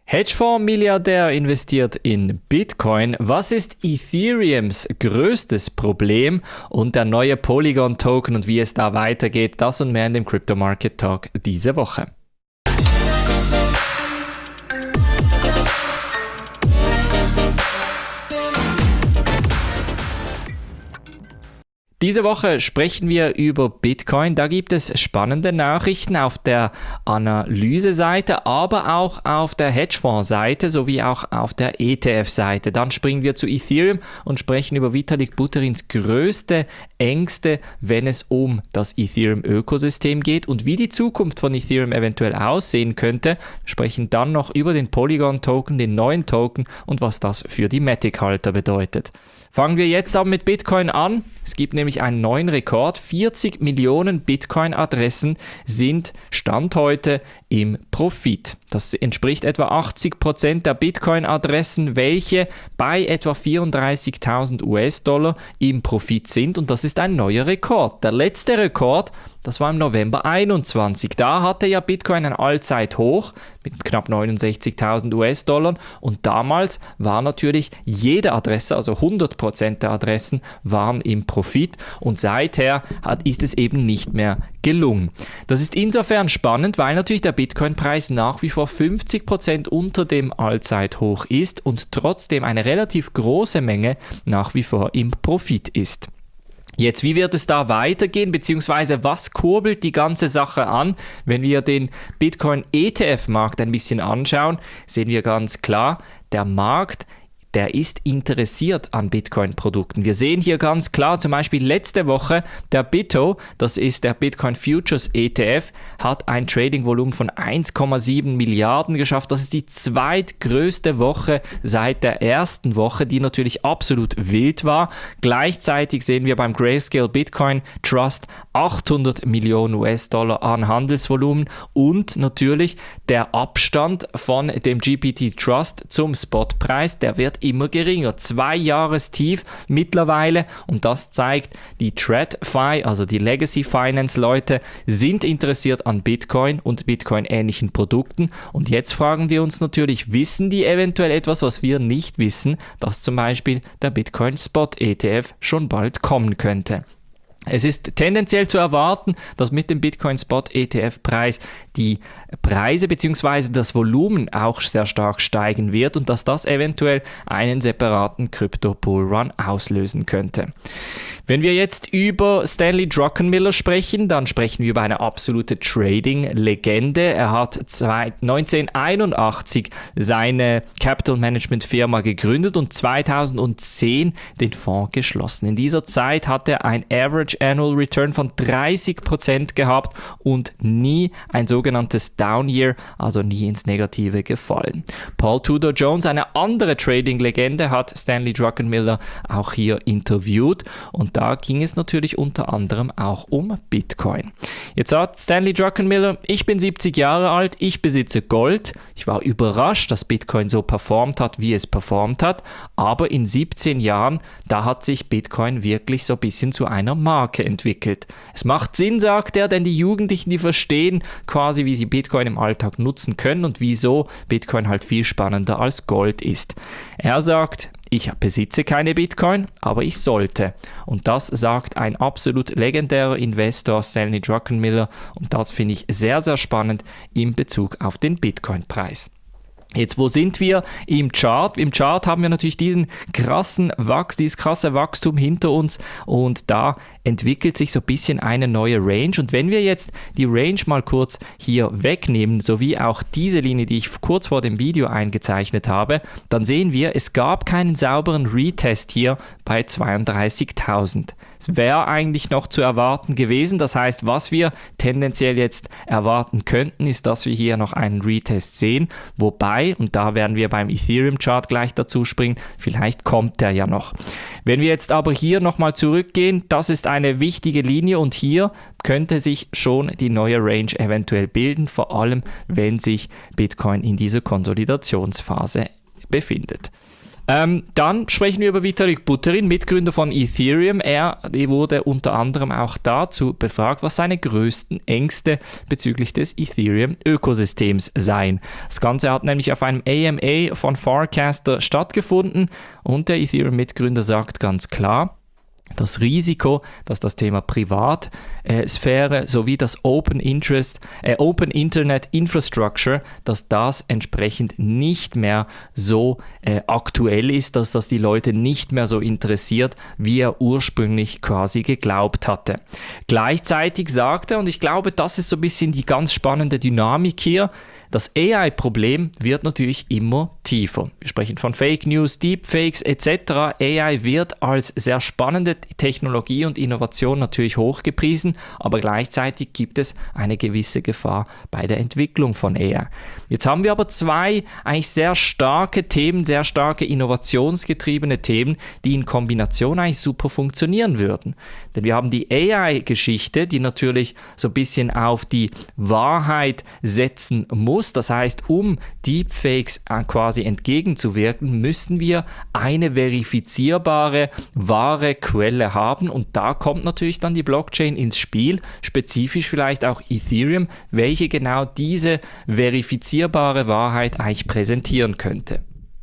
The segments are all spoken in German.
Hedgefonds-Milliardär investiert in Bitcoin. Was ist Ethereums größtes Problem? Und der neue Polygon-Token und wie es da weitergeht, das und mehr in dem Crypto Market Talk diese Woche. Diese Woche sprechen wir über Bitcoin. Da gibt es spannende Nachrichten auf der Analyse-Seite, aber auch auf der Hedgefonds-Seite sowie auch auf der ETF-Seite. Dann springen wir zu Ethereum und sprechen über Vitalik Buterin's größte Ängste, wenn es um das Ethereum-Ökosystem geht und wie die Zukunft von Ethereum eventuell aussehen könnte. Wir sprechen dann noch über den Polygon-Token, den neuen Token und was das für die Matic-Halter bedeutet. Fangen wir jetzt an mit Bitcoin an. Es gibt nämlich einen neuen Rekord. 40 Millionen Bitcoin-Adressen sind Stand heute im Profit. Das entspricht etwa 80% der Bitcoin-Adressen, welche bei etwa 34.000 US-Dollar im Profit sind. Und das ist ein neuer Rekord. Der letzte Rekord, das war im November 21. Da hatte ja Bitcoin ein Allzeithoch mit knapp 69.000 US-Dollar und damals war natürlich jede Adresse, also 100% der Adressen waren im Profit und seither ist es eben nicht mehr gelungen. Das ist insofern spannend, weil natürlich der Bitcoin-Preis nach wie vor 50% unter dem Allzeithoch ist und trotzdem eine relativ große Menge nach wie vor im Profit ist. Jetzt, wie wird es da weitergehen, beziehungsweise was kurbelt die ganze Sache an? Wenn wir den Bitcoin-ETF-Markt ein bisschen anschauen, sehen wir ganz klar, der Markt, der ist interessiert an Bitcoin-Produkten. Wir sehen hier ganz klar, zum Beispiel letzte Woche, der BITO, das ist der Bitcoin Futures ETF, hat ein Trading-Volumen von 1,7 Milliarden geschafft. Das ist die zweitgrößte Woche seit der ersten Woche, die natürlich absolut wild war. Gleichzeitig sehen wir beim Grayscale Bitcoin Trust 800 Millionen US-Dollar an Handelsvolumen und natürlich der Abstand von dem GPT Trust zum Spotpreis, der wird immer geringer. 2 Jahrestief mittlerweile und das zeigt, die TradFi, also die Legacy Finance Leute, sind interessiert an Bitcoin und Bitcoin-ähnlichen Produkten und jetzt fragen wir uns natürlich, wissen die eventuell etwas, was wir nicht wissen, dass zum Beispiel der Bitcoin Spot ETF schon bald kommen könnte. Es ist tendenziell zu erwarten, dass mit dem Bitcoin Spot ETF Preis die Preise bzw. das Volumen auch sehr stark steigen wird und dass das eventuell einen separaten Crypto Bull Run auslösen könnte. Wenn wir jetzt über Stanley Druckenmiller sprechen, dann sprechen wir über eine absolute Trading-Legende. Er hat 1981 seine Capital Management Firma gegründet und 2010 den Fonds geschlossen. In dieser Zeit hat er ein Average Annual Return von 30% gehabt und nie ein sogenanntes Down Year, also nie ins Negative gefallen. Paul Tudor Jones, eine andere Trading-Legende, hat Stanley Druckenmiller auch hier interviewt und da ging es natürlich unter anderem auch um Bitcoin. Jetzt sagt Stanley Druckenmiller, ich bin 70 Jahre alt, ich besitze Gold. Ich war überrascht, dass Bitcoin so performt hat, wie es performt hat, aber in 17 Jahren, da hat sich Bitcoin wirklich so ein bisschen zu einer Marke entwickelt. Es macht Sinn, sagt er, denn die Jugendlichen, die verstehen quasi, wie sie Bitcoin im Alltag nutzen können und wieso Bitcoin halt viel spannender als Gold ist. Er sagt, ich besitze keine Bitcoin, aber ich sollte. Und das sagt ein absolut legendärer Investor, Stanley Druckenmiller. Und das finde ich sehr, sehr spannend in Bezug auf den Bitcoin-Preis. Jetzt, wo sind wir im Chart? Im Chart haben wir natürlich dieses krasse Wachstum hinter uns und da entwickelt sich so ein bisschen eine neue Range. Und wenn wir jetzt die Range mal kurz hier wegnehmen, sowie auch diese Linie, die ich kurz vor dem Video eingezeichnet habe, dann sehen wir, es gab keinen sauberen Retest hier bei 32.000. Es wäre eigentlich noch zu erwarten gewesen. Das heißt, was wir tendenziell jetzt erwarten könnten, ist, dass wir hier noch einen Retest sehen. Wobei, und da werden wir beim Ethereum-Chart gleich dazu springen, vielleicht kommt der ja noch. Wenn wir jetzt aber hier nochmal zurückgehen, das ist eine wichtige Linie und hier könnte sich schon die neue Range eventuell bilden, vor allem wenn sich Bitcoin in dieser Konsolidationsphase befindet. Dann sprechen wir über Vitalik Buterin, Mitgründer von Ethereum. Er wurde unter anderem auch dazu befragt, was seine größten Ängste bezüglich des Ethereum-Ökosystems seien. Das Ganze hat nämlich auf einem AMA von Farcaster stattgefunden und der Ethereum-Mitgründer sagt ganz klar, das Risiko, dass das Thema Privatsphäre sowie das Open Internet Infrastructure, dass das entsprechend nicht mehr so aktuell ist, dass das die Leute nicht mehr so interessiert, wie er ursprünglich quasi geglaubt hatte. Gleichzeitig sagt er, und ich glaube, das ist so ein bisschen die ganz spannende Dynamik hier, das AI-Problem wird natürlich immer tiefer. Wir sprechen von Fake News, Deepfakes etc. AI wird als sehr spannende Technologie und Innovation natürlich hochgepriesen, aber gleichzeitig gibt es eine gewisse Gefahr bei der Entwicklung von AI. Jetzt haben wir aber zwei eigentlich sehr starke Themen, sehr starke innovationsgetriebene Themen, die in Kombination eigentlich super funktionieren würden. Denn wir haben die AI-Geschichte, die natürlich so ein bisschen auf die Wahrheit setzen muss. Das heißt, um Deepfakes quasi entgegenzuwirken, müssen wir eine verifizierbare, wahre Quelle haben. Und da kommt natürlich dann die Blockchain ins Spiel, spezifisch vielleicht auch Ethereum, welche genau diese verifizierbare Wahrheit eigentlich präsentieren könnte.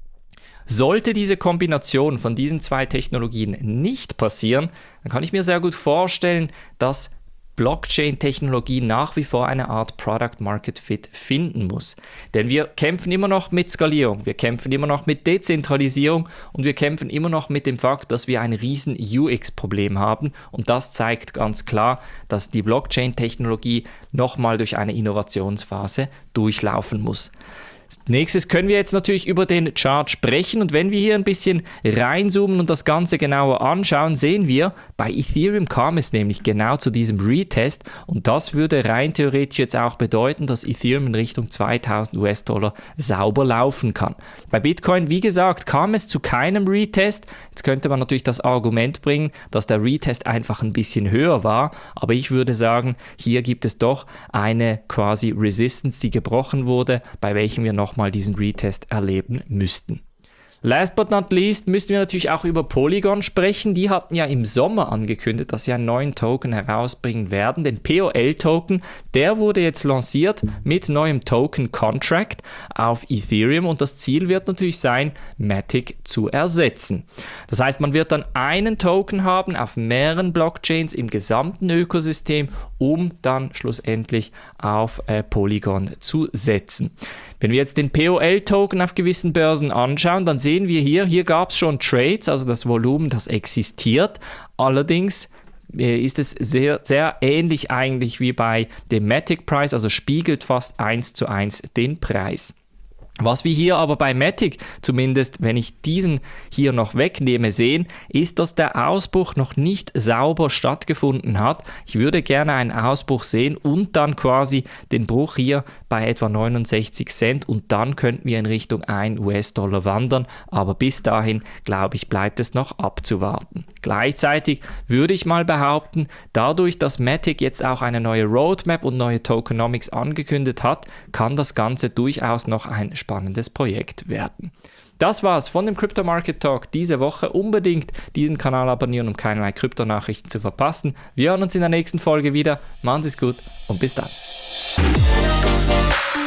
Sollte diese Kombination von diesen zwei Technologien nicht passieren, dann kann ich mir sehr gut vorstellen, dass Blockchain-Technologie nach wie vor eine Art Product-Market-Fit finden muss. Denn wir kämpfen immer noch mit Skalierung, wir kämpfen immer noch mit Dezentralisierung und wir kämpfen immer noch mit dem Fakt, dass wir ein riesen UX-Problem haben. Und das zeigt ganz klar, dass die Blockchain-Technologie nochmal durch eine Innovationsphase durchlaufen muss. Nächstes können wir jetzt natürlich über den Chart sprechen und wenn wir hier ein bisschen reinzoomen und das Ganze genauer anschauen, sehen wir, bei Ethereum kam es nämlich genau zu diesem Retest und das würde rein theoretisch jetzt auch bedeuten, dass Ethereum in Richtung 2000 US-Dollar sauber laufen kann. Bei Bitcoin, wie gesagt, kam es zu keinem Retest. Jetzt könnte man natürlich das Argument bringen, dass der Retest einfach ein bisschen höher war, aber ich würde sagen, hier gibt es doch eine quasi Resistance, die gebrochen wurde, bei welchem wir nochmal diesen Retest erleben müssten. Last but not least müssen wir natürlich auch über Polygon sprechen. Die hatten ja im Sommer angekündigt, dass sie einen neuen Token herausbringen werden. Den POL-Token, der wurde jetzt lanciert mit neuem Token-Contract auf Ethereum und das Ziel wird natürlich sein, Matic zu ersetzen. Das heißt, man wird dann einen Token haben auf mehreren Blockchains im gesamten Ökosystem, um dann schlussendlich auf Polygon zu setzen. Wenn wir jetzt den POL-Token auf gewissen Börsen anschauen, dann sehen wir hier gab es schon Trades, also das Volumen, das existiert. Allerdings ist es sehr, sehr ähnlich eigentlich wie bei dem Matic Price, also spiegelt fast 1:1 den Preis. Was wir hier aber bei Matic, zumindest wenn ich diesen hier noch wegnehme, sehen, ist, dass der Ausbruch noch nicht sauber stattgefunden hat. Ich würde gerne einen Ausbruch sehen und dann quasi den Bruch hier bei etwa 69 Cent und dann könnten wir in Richtung 1 US-Dollar wandern, aber bis dahin, glaube ich, bleibt es noch abzuwarten. Gleichzeitig würde ich mal behaupten, dadurch, dass Matic jetzt auch eine neue Roadmap und neue Tokenomics angekündigt hat, kann das Ganze durchaus noch ein spannendes Projekt werden. Das war's von dem Crypto Market Talk diese Woche. Unbedingt diesen Kanal abonnieren, um keinerlei Kryptonachrichten zu verpassen. Wir hören uns in der nächsten Folge wieder. Machen Sie es gut und bis dann.